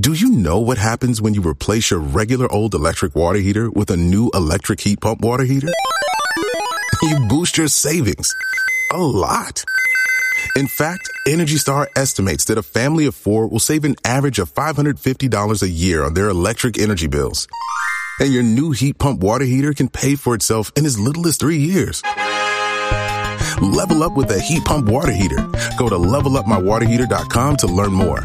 Do you know what happens when you replace your regular old electric water heater with a new electric heat pump water heater? You boost your savings a lot. In fact, Energy Star estimates that a family of 4 will save an average of $550 a year on their electric energy bills. And your new heat pump water heater can pay for itself in as little as 3 years. Level up with a heat pump water heater. Go to levelupmywaterheater.com to learn more.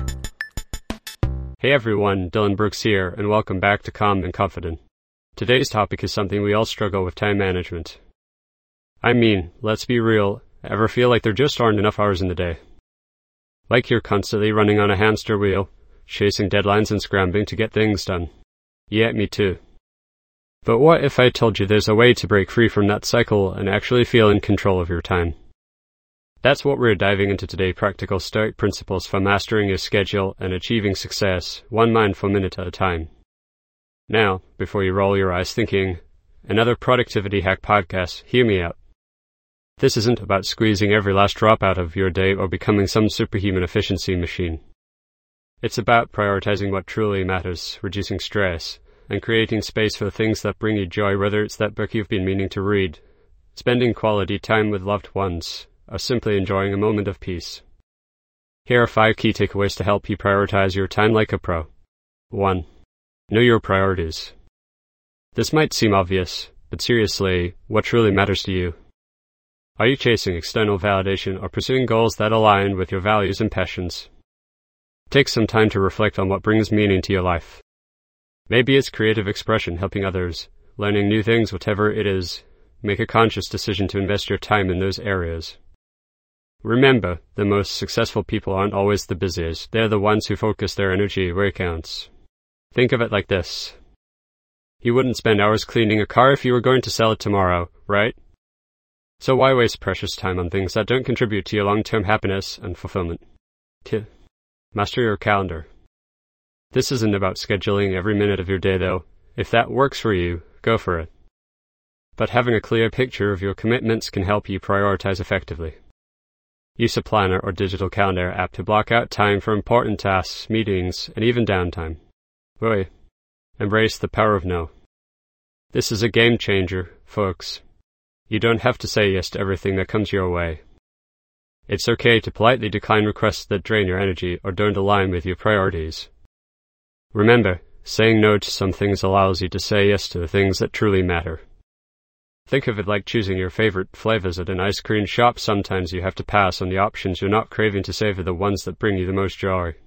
Hey everyone, Dylan Brooks here, and welcome back to Calm and Confident. Today's topic is something we all struggle with: time management. I mean, let's be real, ever feel like there just aren't enough hours in the day? Like you're constantly running on a hamster wheel, chasing deadlines and scrambling to get things done. Yeah, me too. But what if I told you there's a way to break free from that cycle and actually feel in control of your time? That's what we're diving into today: practical Stoic principles for mastering your schedule and achieving success, one mindful minute at a time. Now, before you roll your eyes thinking, another productivity hack podcast, hear me out. This isn't about squeezing every last drop out of your day or becoming some superhuman efficiency machine. It's about prioritizing what truly matters, reducing stress, and creating space for the things that bring you joy, whether it's that book you've been meaning to read, spending quality time with loved ones, or simply enjoying a moment of peace. Here are 5 key takeaways to help you prioritize your time like a pro. 1. Know your priorities. This might seem obvious, but seriously, what truly matters to you? Are you chasing external validation or pursuing goals that align with your values and passions? Take some time to reflect on what brings meaning to your life. Maybe it's creative expression, helping others, learning new things, whatever it is. Make a conscious decision to invest your time in those areas. Remember, the most successful people aren't always the busiest. They're the ones who focus their energy where it counts. Think of it like this. You wouldn't spend hours cleaning a car if you were going to sell it tomorrow, right? So why waste precious time on things that don't contribute to your long-term happiness and fulfillment? 2. Master your calendar. This isn't about scheduling every minute of your day, though. If that works for you, go for it. But having a clear picture of your commitments can help you prioritize effectively. Use a planner or digital calendar app to block out time for important tasks, meetings, and even downtime. Boy, embrace the power of no. This is a game changer, folks. You don't have to say yes to everything that comes your way. It's okay to politely decline requests that drain your energy or don't align with your priorities. Remember, saying no to some things allows you to say yes to the things that truly matter. Think of it like choosing your favorite flavors at an ice cream shop. Sometimes you have to pass on the options you're not craving to savor the ones that bring you the most joy.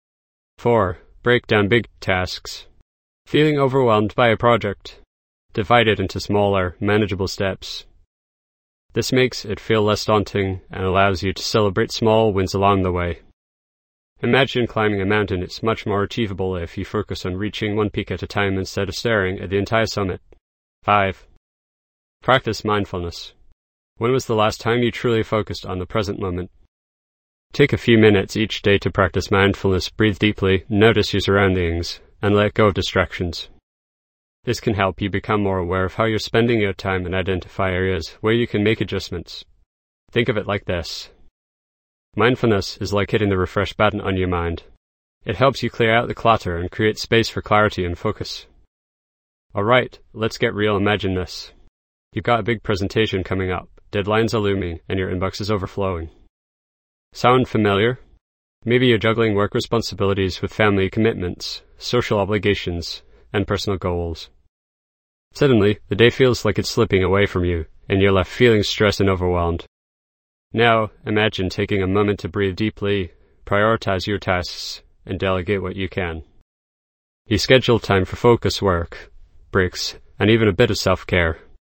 4. Break down big tasks. Feeling overwhelmed by a project? Divide it into smaller, manageable steps. This makes it feel less daunting and allows you to celebrate small wins along the way. Imagine climbing a mountain. It's much more achievable if you focus on reaching one peak at a time instead of staring at the entire summit. 5. Practice mindfulness. When was the last time you truly focused on the present moment? Take a few minutes each day to practice mindfulness. Breathe deeply, notice your surroundings, and let go of distractions. This can help you become more aware of how you're spending your time and identify areas where you can make adjustments. Think of it like this. Mindfulness is like hitting the refresh button on your mind. It helps you clear out the clutter and create space for clarity and focus. Alright, let's get real. Imagine this. You've got a big presentation coming up, deadlines are looming, and your inbox is overflowing. Sound familiar? Maybe you're juggling work responsibilities with family commitments, social obligations, and personal goals. Suddenly, the day feels like it's slipping away from you, and you're left feeling stressed and overwhelmed. Now, imagine taking a moment to breathe deeply, prioritize your tasks, and delegate what you can. You schedule time for focus work, breaks, and even a bit of self-care.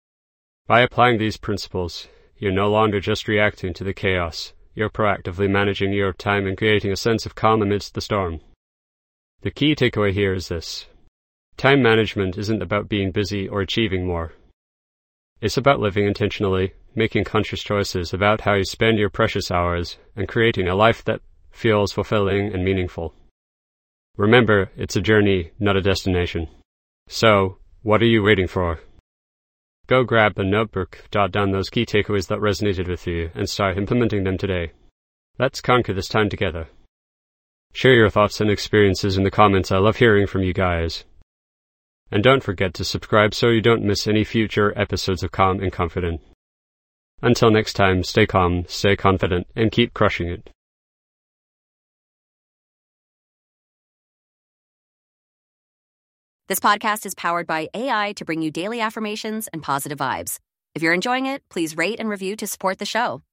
By applying these principles, you're no longer just reacting to the chaos. You're proactively managing your time and creating a sense of calm amidst the storm. The key takeaway here is this. Time management isn't about being busy or achieving more. It's about living intentionally, making conscious choices about how you spend your precious hours, and creating a life that feels fulfilling and meaningful. Remember, it's a journey, not a destination. So, what are you waiting for? Go grab a notebook, jot down those key takeaways that resonated with you, and start implementing them today. Let's conquer this time together. Share your thoughts and experiences in the comments. I love hearing from you guys. And don't forget to subscribe so you don't miss any future episodes of Calm and Confident. Until next time, stay calm, stay confident, and keep crushing it. This podcast is powered by AI to bring you daily affirmations and positive vibes. If you're enjoying it, please rate and review to support the show.